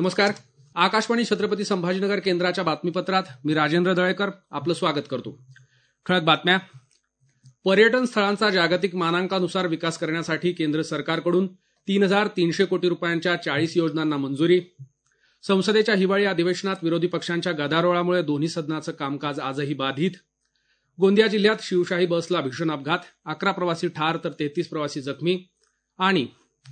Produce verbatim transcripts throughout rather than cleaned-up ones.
नमस्कार. आकाशवाणी छत्रपती संभाजीनगर केंद्राच्या बातमीपत्रात मी राजेंद्र दळेकर आपलं स्वागत करतो. ठळक बातम्या. पर्यटन स्थळांचा जागतिक मानांकानुसार विकास करण्यासाठी केंद्र सरकारकडून तीन हजार तीनशे कोटी रुपयांच्या चाळीस योजनांना मंजुरी. संसदेच्या हिवाळी अधिवेशनात विरोधी पक्षांच्या गदारोळामुळे दोन्ही सदनाचं कामकाज आजही बाधित. गोंदिया जिल्ह्यात शिवशाही बसला भीषण अपघात, अकरा प्रवासी ठार तर तेहतीस प्रवासी जखमी. आणि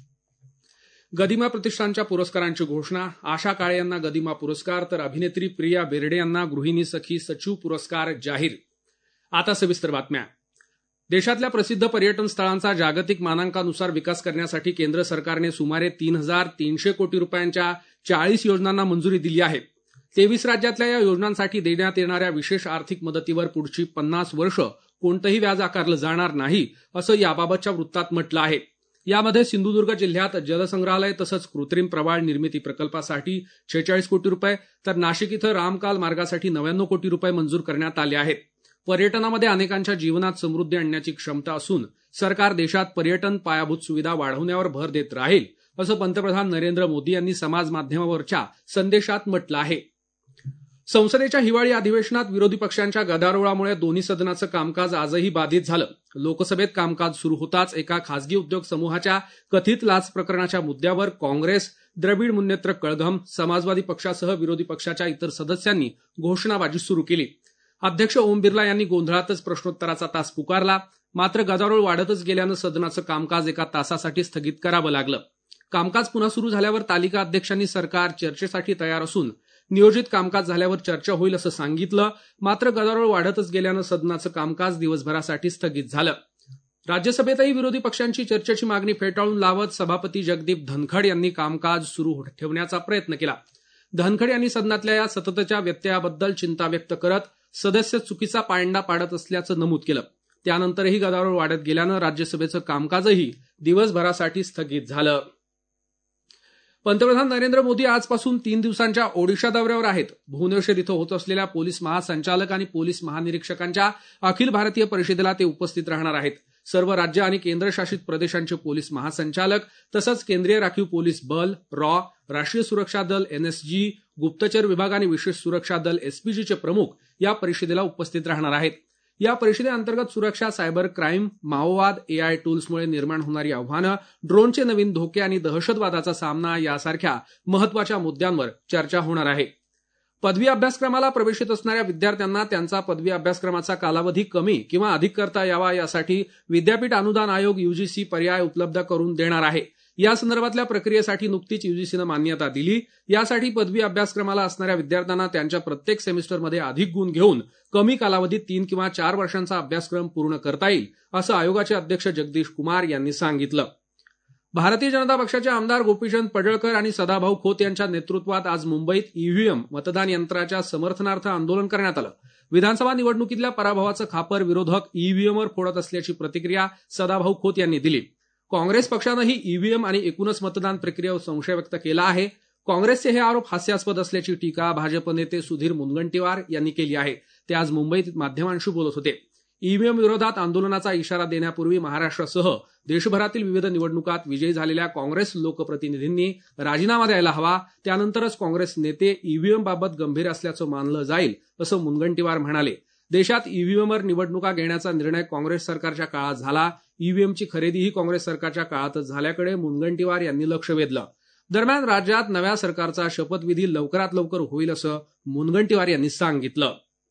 गदिमा प्रतिष्ठानच्या पुरस्कारांची घोषणा. आशा काळे यांना गदिमा पुरस्कार तर अभिनेत्री प्रिया बेर्डे यांना गृहिणी सखी सचिव पुरस्कार जाहीर. आता सविस्तर बातम्या. देशातल्या प्रसिद्ध पर्यटन स्थळांचा जागतिक मानांकानुसार विकास करण्यासाठी केंद्र सरकारने सुमारे तीन हजार तीनशे कोटी रुपयांच्या चाळीस योजनांना मंजुरी दिली आहे. तेवीस राज्यातल्या या योजनांसाठी देण्यात येणाऱ्या विशेष आर्थिक मदतीवर पुढची पन्नास वर्ष कोणतंही व्याज आकारलं जाणार नाही, असं याबाबतच्या वृत्तात म्हटलं आहे. यामध्ये सिंधुदुर्ग जिल्ह्यात जलसंग्रहालय तसंच कृत्रिम प्रवाळ निर्मिती प्रकल्पासाठी शेहेचाळीस कोटी रुपये तर नाशिक इथं रामकाल मार्गासाठी नव्याण्णव कोटी रुपये मंजूर करण्यात आले आहेत. पर्यटनामध्ये अनेकांच्या जीवनात समृद्धी आणण्याची क्षमता असून सरकार देशात पर्यटन पायाभूत सुविधा वाढवण्यावर भर देत राहील, असं पंतप्रधान नरेंद्र मोदी यांनी समाज माध्यमावरच्या संदेशात म्हटलं आहे. संसदेच्या हिवाळी अधिवेशनात विरोधी पक्षांच्या गदारोळामुळे दोन्ही सदनाचं कामकाज आजही बाधित झालं. लोकसभेत कामकाज सुरू होताच एका खासगी उद्योग समूहाच्या कथित लाच प्रकरणाच्या मुद्द्यावर काँग्रेस, द्रविड मुन्नेत्र कळघम, समाजवादी पक्षासह विरोधी पक्षाच्या इतर सदस्यांनी घोषणाबाजी सुरू केली. अध्यक्ष ओम बिर्ला यांनी गोंधळातच प्रश्नोत्तराचा तास पुकारला. मात्र गदारोळ वाढतच गेल्यानं सदनाचं कामकाज एका तासासाठी स्थगित करावं लागलं. कामकाज पुन्हा सुरू झाल्यावर तालिका अध्यक्षांनी सरकार चर्चेसाठी तयार असून नियोजित कामकाज झाल्यावर चर्चा होईल असं सांगितलं. मात्र गदारोळ वाढतच गेल्यानं सदनाचं कामकाज दिवसभरासाठी स्थगित झालं. राज्यसभेतही विरोधी पक्षांची चर्चेची मागणी फेटाळून लावत सभापती जगदीप धनखड यांनी कामकाज सुरू ठेवण्याचा प्रयत्न केला. धनखड यांनी सदनातल्या या सततच्या व्यत्ययाबद्दल चिंता व्यक्त करत सदस्य चुकीचा पायंडा पाडत असल्याचं नमूद केलं. त्यानंतरही गदारोळ वाढत गेल्यानं राज्यसभेचं कामकाजही दिवसभरासाठी स्थगित झालं. पंतप्रधान नरेंद्र मोदी आजपासून तीन दिवसांच्या ओडिशा दौऱ्यावर आहेत. भुवनेश्वर इथं होत असलेल्या पोलीस महासंचालक आणि पोलीस महानिरीक्षकांच्या अखिल भारतीय परिषदेला ते उपस्थित राहणार आहेत. सर्व राज्य आणि केंद्रशासित प्रदेशांचे पोलीस महासंचालक तसंच केंद्रीय राखीव पोलीस बल, रॉ, राष्ट्रीय सुरक्षा दल एनएसजी, गुप्तचर विभाग आणि विशेष सुरक्षा दल एसपीजीचे प्रमुख या परिषदेला उपस्थित राहणार आहेत. या परिषदेअंतर्गत सुरक्षा, सायबर क्राईम, माओवाद, एआय टूल्समुळे निर्माण होणारी आव्हानं, ड्रोनचे नवीन धोके आणि दहशतवादाचा सामना यासारख्या महत्वाच्या मुद्द्यांवर चर्चा होणार आहे. पदवी अभ्यासक्रमाला प्रवेशित असणाऱ्या विद्यार्थ्यांना त्यांचा पदवी अभ्यासक्रमाचा कालावधी कमी किंवा अधिक करता यावा यासाठी विद्यापीठ अनुदान आयोग यूजीसी पर्याय उपलब्ध करून देणार आहे. या संदर्भातल्या प्रक्रियेसाठी नुकतीच यूजीसीनं मान्यता दिली. यासाठी पदवी अभ्यासक्रमाला असणाऱ्या विद्यार्थ्यांना त्यांच्या प्रत्येक सेमिस्टरमध्ये अधिक गुण घेऊन कमी कालावधीत तीन किंवा चार वर्षांचा अभ्यासक्रम पूर्ण करता येईल, असं आयोगाचे अध्यक्ष जगदीश कुमार यांनी सांगितलं. भारतीय जनता पक्षाचे आमदार गोपीचंद पडळकर आणि सदाभाऊ खोत यांच्या नेतृत्वात आज मुंबईत ईव्हीएम मतदान यंत्राच्या समर्थनार्थ आंदोलन करण्यात आलं. विधानसभा निवडणुकीतल्या पराभवाचं खापर विरोधक ईव्हीएमवर फोडत असल्याची प्रतिक्रिया सदाभाऊ खोत यांनी दिली. काँग्रेस पक्षानंही ईव्हीएम आणि एकूणच मतदान प्रक्रियेवर संशय व्यक्त केला आहे. काँग्रेसचे हे आरोप हास्यास्पद असल्याची टीका भाजप नेते सुधीर मुनगंटीवार यांनी केली आहे. ते आज मुंबईत माध्यमांशी बोलत होते. ईव्हीएम विरोधात आंदोलनाचा इशारा देण्यापूर्वी महाराष्ट्रासह देशभरातील विविध निवडणुकात विजयी झालेल्या काँग्रेस लोकप्रतिनिधींनी राजीनामा द्यायला हवा. त्यानंतरच काँग्रेस नेते ईव्हीएमबाबत गंभीर असल्याचं मानलं जाईल, असं मुनगंटीवार म्हणाले. देशात ईव्हीएमवर निवडणुका घेण्याचा निर्णय काँग्रेस सरकारच्या काळात झाला. ईव्हीएमची खरेदीही काँग्रेस सरकारच्या काळातच झाल्याकडे मुनगंटीवार यांनी लक्ष वेधलं. दरम्यान राज्यात नव्या सरकारचा शपथविधी लवकरात लवकर होईल, असं मुनगंटीवार यांनी सांगितलं.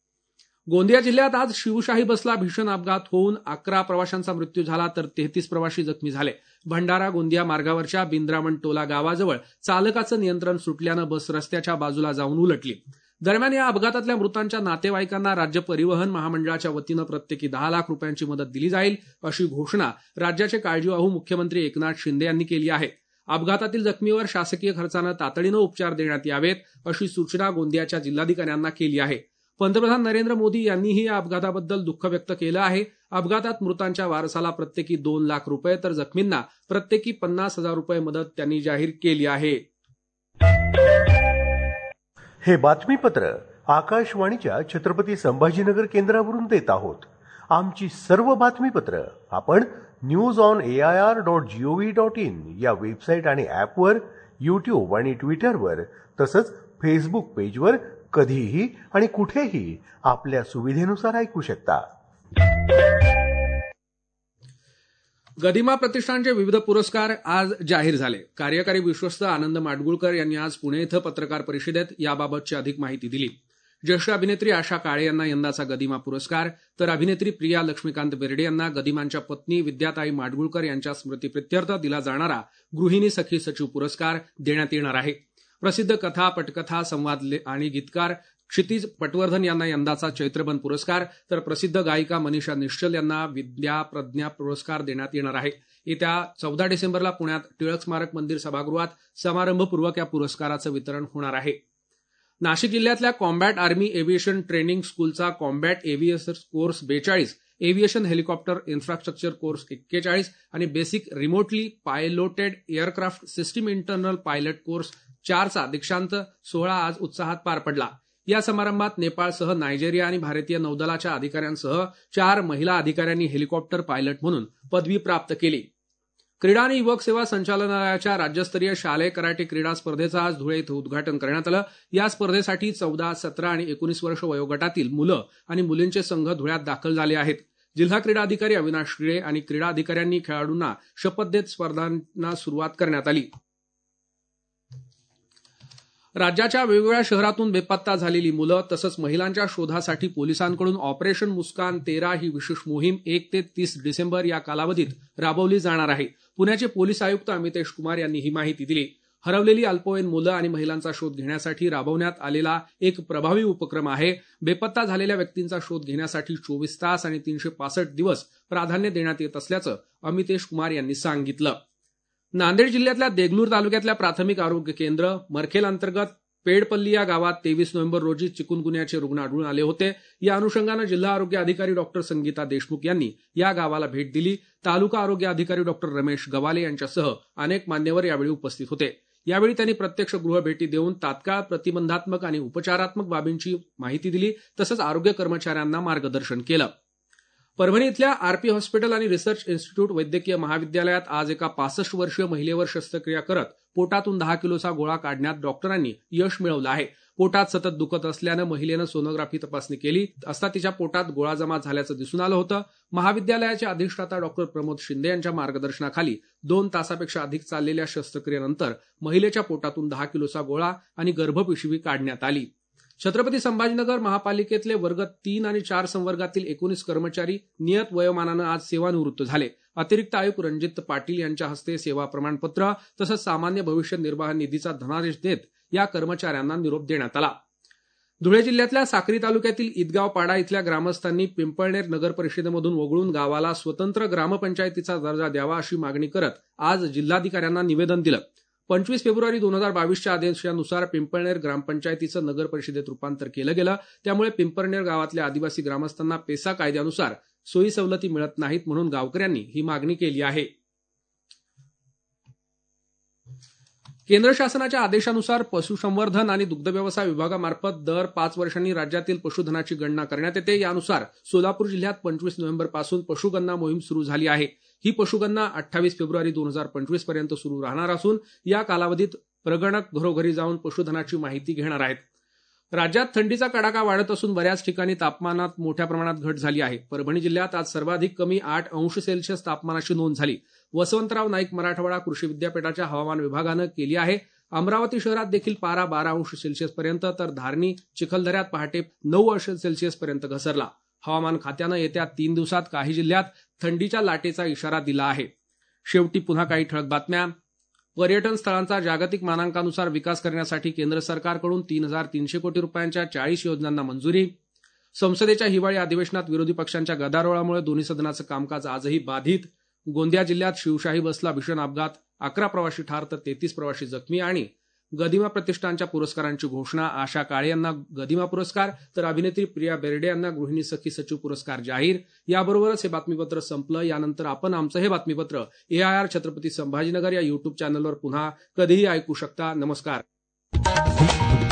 गोंदिया जिल्ह्यात आज शिवशाही बसला भीषण अपघात होऊन अकरा प्रवाशांचा मृत्यू झाला तर तेहतीस प्रवासी जखमी झाले. भंडारा गोंदिया मार्गावरच्या बिंद्रामण टोला गावाजवळ चालकाचं नियंत्रण सुटल्यानं बस रस्त्याच्या बाजूला जाऊन उलटली. दरम्यान या अपघातातल्या मृतांच्या नातेवाईकांना राज्य परिवहन महामंडळाच्या वतीनं प्रत्येकी दहा लाख रुपयांची मदत दिली जाईल, अशी घोषणा राज्याचे काळजीवाहू मुख्यमंत्री एकनाथ शिंदे यांनी केली आहे. अपघातातील जखमीवर शासकीय खर्चानं तातडीनं उपचार देण्यात यावेत, अशी सूचना गोंदियाच्या जिल्हाधिकाऱ्यांना केली आहे. पंतप्रधान नरेंद्र मोदी यांनीही या अपघाताबद्दल दुःख व्यक्त केलं आहे. अपघातात मृतांच्या वारसाला प्रत्येकी दोन लाख रुपये तर जखमींना प्रत्येकी पन्नास हजार रुपये मदत त्यांनी जाहीर केली आहे. हे बातमीपत्र आकाशवाणीच्या छत्रपती संभाजीनगर केंद्रावरून देत आहोत. आमची सर्व बातमीपत्र आपण news on A I R dot GOV dot in या वेबसाईट आणि ॲपवर यूट्यूब आणि ट्विटरवर तसंच फेसबुक पेजवर कधीही आणि कुठेही आपल्या सुविधेनुसार ऐकू शकता. गदिमा प्रतिष्ठानचे विविध पुरस्कार आज जाहीर झाले. कार्यकारी विश्वस्त आनंद माडगुळकर यांनी आज पुणे इथं पत्रकार परिषदेत याबाबतची अधिक माहिती दिली. ज्येष्ठ अभिनेत्री आशा काळे यांना यंदाचा गदिमा पुरस्कार, तर अभिनेत्री प्रिया लक्ष्मीकांत बेर्डे यांना गदिमांच्या पत्नी विद्याताई माडगुळकर यांच्या स्मृतीप्रित्यर्थ दिला जाणारा गृहिणी सखी सचिव पुरस्कार देण्यात येणार आहे. प्रसिद्ध कथा, पटकथा, संवाद आणि गीतकार क्षितिज पटवर्धन यांना यंदाचा चैत्रबन पुरस्कार, तर प्रसिद्ध गायिका मनीषा निश्चल यांना विद्या प्रज्ञा पुरस्कार देण्यात येणार आहे. येत्या चौदा डिसेंबरला पुण्यात टिळक स्मारक मंदिर सभागृहात समारंभपूर्वक या पुरस्काराचं वितरण होणार आहे. नाशिक जिल्ह्यातल्या कॉम्बॅट आर्मी एव्हिएशन ट्रेनिंग स्कूलचा कॉम्बॅट एव्हिएशन कोर्स बेचाळीस, एव्हिएशन हेलिकॉप्टर इन्फ्रास्ट्रक्चर कोर्स एक्केचाळीस आणि basic remotely piloted aircraft system internal pilot course चारचा दीक्षांत सोहळा आज उत्साहात पार पडला. या समारंभात नेपाळसह नायजेरिया आणि भारतीय नौदलाच्या अधिकाऱ्यांसह चार महिला अधिकाऱ्यांनी हेलिकॉप्टर पायलट म्हणून पदवी प्राप्त केली. क्रीडा आणि युवक सेवा संचालनालयाच्या राज्यस्तरीय शालेय कराटे क्रीडा स्पर्धेचं आज धुळे इथं उद्घाटन करण्यात आलं. या स्पर्धेसाठी चौदा, सतरा आणि एकोणीस वर्ष वयोगटातील मुलं आणि मुलींचे संघ धुळ्यात दाखल झाले आहेत. जिल्हा क्रीडा अधिकारी अविनाश शिळे आणि क्रीडा अधिकाऱ्यांनी खेळाडूंना शपथ देत स्पर्धांना सुरुवात करण्यात आली. राज्याच्या वेगवेगळ्या शहरातून बेपत्ता झालेली मुलं तसंच महिलांच्या शोधासाठी पोलिसांकडून ऑपरेशन मुस्कान तेरा ही विशेष मोहीम एक ते तीस डिसेंबर या कालावधीत राबवली जाणार आहे. पुण्याचे पोलीस आयुक्त अमितेश कुमार यांनी ही माहिती दिली. हरवलेली अल्पवयीन मुलं आणि महिलांचा शोध घेण्यासाठी राबवण्यात आलेला एक प्रभावी उपक्रम आहे. बेपत्ता झालेल्या व्यक्तींचा शोध घेण्यासाठी चोवीस तास आणि तीनशे पासष्ट दिवस प्राधान्य देण्यात येत असल्याचं अमितेश कुमार यांनी सांगितलं. नांदेड जिल्ह्यातल्या देगलूर तालुक्यातल्या प्राथमिक आरोग्य केंद्र मरखेल अंतर्गत पेडपल्ली या गावात तेवीस नोव्हेंबर रोजी चिकुनगुन्याचे रुग्ण आढळून आले होते. या अनुषंगानं जिल्हा आरोग्य अधिकारी डॉक्टर संगीता देशमुख यांनी या गावाला भेट दिली. तालुका आरोग्य अधिकारी डॉक्टर रमेश गवाले यांच्यासह अनेक मान्यवर यावेळी उपस्थित होते. यावेळी त्यांनी प्रत्यक्ष गृहभेटी देऊन तात्काळ प्रतिबंधात्मक आणि उपचारात्मक बाबींची माहिती दिली. तसंच आरोग्य कर्मचाऱ्यांना मार्गदर्शन केलं. परभणी इथल्या आरपी हॉस्पिटल आणि रिसर्च इन्स्टिट्यूट वैद्यकीय महाविद्यालयात आज एका पासष्ट वर्षीय महिलेवर शस्त्रक्रिया करत पोटातून दहा किलोचा गोळा काढण्यात डॉक्टरांनी यश मिळवलं आहे. पोटात सतत दुखत असल्यानं महिलेनं सोनोग्राफी तपासणी केली असता तिच्या पोटात गोळा जमा झाल्याचं दिसून आलं होतं. महाविद्यालयाचे अधिष्ठाता डॉक्टर प्रमोद शिंदे यांच्या मार्गदर्शनाखाली दोन तासापेक्षा अधिक चाललेल्या शस्त्रक्रियेनंतर महिलेच्या पोटातून दहा किलोचा गोळा आणि गर्भपिशवी काढण्यात आली. छत्रपती संभाजीनगर महापालिकेतले वर्ग तीन आणि चार संवर्गातील एकोणीस कर्मचारी नियत वयोमानानं आज सेवानिवृत्त झाले. अतिरिक्त आयुक्त रणजित पाटील यांच्या हस्ते सेवा प्रमाणपत्र तसंच सामान्य भविष्य निर्वाह निधीचा धनादेश देत या कर्मचाऱ्यांना निरोप देण्यात आला. धुळे जिल्ह्यातल्या साक्री तालुक्यातील ईदगाव पाडा इथल्या ग्रामस्थांनी पिंपळनेर नगर परिषदेमधून वगळून गावाला स्वतंत्र ग्रामपंचायतीचा दर्जा द्यावा अशी मागणी करत आज जिल्हाधिकाऱ्यांना निवेदन दिलं. पंचवीस फेब्रुवारी दोन हजार बावीसच्या आदेशानुसार पिंपळनेर ग्रामपंचायतीचं नगर परिषदेत रूपांतर केलं गेलं. त्यामुळे पिंपळनेर गावातल्या आदिवासी ग्रामस्थांना पेसा कायद्यानुसार सोयी सवलती मिळत नाहीत म्हणून गावकऱ्यांनी ही मागणी केली आहे. केंद्र शासनाच्या आदेशानुसार पशुसंवर्धन आणि दुग्धव्यवसाय विभागामार्फत दर पाच वर्षांनी राज्यातील पशुधनाची गणना करण्यात येते. यानुसार सोलापूर जिल्ह्यात पंचवीस नोव्हेंबर पासून पशुगणना मोहीम सुरू झाली आहे. ही पशुगणना अठ्ठावीस फेब्रुवारी दोन हजार पंचवीस पर्यंत सुरू राहणार असून या कालावधीत प्रगणक घरोघरी जाऊन पशुधनाची माहिती घेणार आहेत. राज्यात थंडीचा कडाका वाढत असून बऱ्याच ठिकाणी तापमानात मोठ्या प्रमाणात घट झाली आहे. परभणी जिल्ह्यात आज सर्वाधिक कमी आठ अंश सेल्सिअस तापमानाची नोंद झाली. वसंतराव नाईक मराठवाडा कृषी विद्यापीठाच्या हवामान विभागानं केली आहे. अमरावती शहरात देखील पारा बारा अंश सेल्सिअस पर्यंत तर धारणी चिखलदऱ्यात पहाटे नऊ अंश सेल्सिअस पर्यंत घसरला. हवामान खात्यानं येत्या तीन दिवसात काही जिल्ह्यात थंडीच्या लाटेचा इशारा दिला आहे. शेवटी पुन्हा काही ठळक बातम्या. पर्यटन स्थळांचा जागतिक मानांकानुसार विकास करण्यासाठी केंद्र सरकारकडून तीन हजार तीनशे कोटी रुपयांच्या चाळीस योजनांना मंजुरी. संसदेच्या हिवाळी अधिवेशनात विरोधी पक्षांच्या गदारोळामुळे दोन्ही सदनाचं कामकाज आजही बाधित. गोंदिया जिल्ह्यात शिवशाही बसला भीषण अपघात, अकरा प्रवासी ठार तर तेहतीस प्रवासी जखमी. आणि गदिमा प्रतिष्ठानच्या पुरस्कारांची घोषणा. आशा काळे यांना गदिमा पुरस्कार तर अभिनेत्री प्रिया बेर्डे यांना गृहिणी सखी सचिव पुरस्कार जाहीर. याबरोबरच हे बातमीपत्र संपलं. यानंतर आपण आमचं हे बातमीपत्र A I R Chhatrapati Sambhajinagar या युट्यूब चॅनलवर पुन्हा कधीही ऐकू शकता. नमस्कार.